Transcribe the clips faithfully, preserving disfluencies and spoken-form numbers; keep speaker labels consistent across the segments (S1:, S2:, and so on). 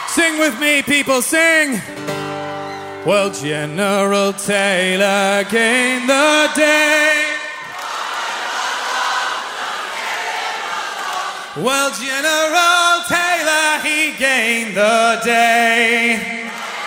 S1: Sing with me, people, sing. Well, General Taylor gained the day. Well, General Taylor, he gained the day.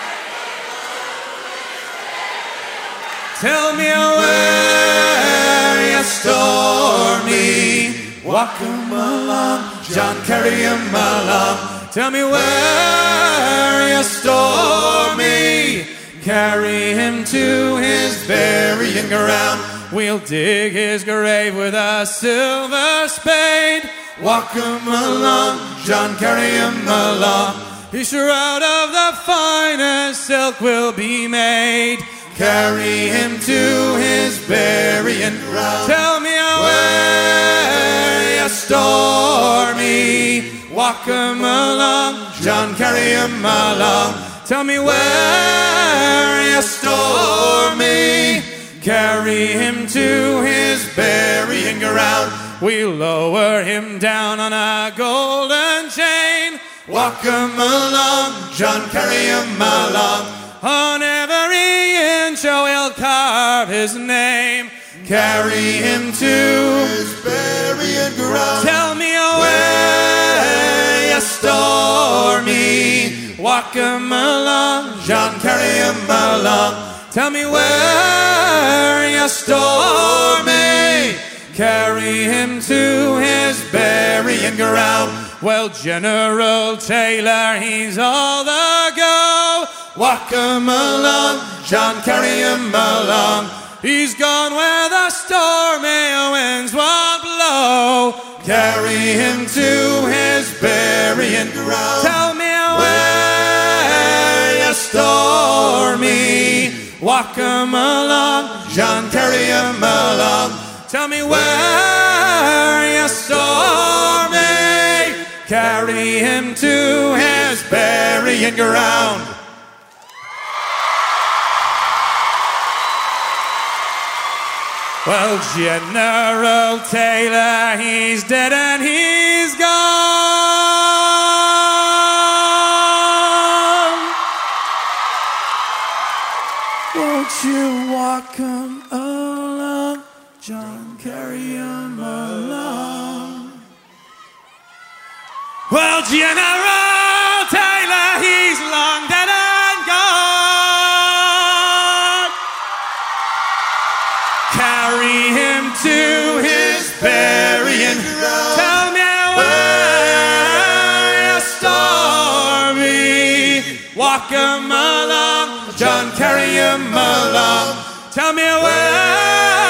S1: Tell me where you store me. Walk 'em along, John, carry 'em along. Tell me where you store me. Carry him to his burying ground. We'll dig his grave with a silver spade. Walk 'em along, John, carry him along. His shroud of the finest silk will be made. Carry him to his burying ground. Tell me where you store me. Walk 'em along, John, carry him along. Tell me where you store me. Carry him to his burying ground. We'll lower him down on a golden chain. Walk 'em along, John, carry him along. On every inch we'll carve his name. Carry him to his burying ground. Tell me where you store me. Walk 'em along, John, carry him along. Tell me where you store me. Carry him to his burying ground. Well, General Taylor, he's all the go. Walk 'em along, John, carry him along. He's gone where the stormy winds won't blow. Carry him to his burying ground. Tell me where you store me. Walk 'em along, John, carry him along. Tell me where you store me. Carry him to his burying ground. Well, General Taylor, he's dead and he's gone. Won't you walk 'em along, John, carry 'em along. Well, General Taylor, he's long dead and gone. Carry him to his burying ground. Tell me where you store me. Walk 'em along, John, carry him along. Tell me where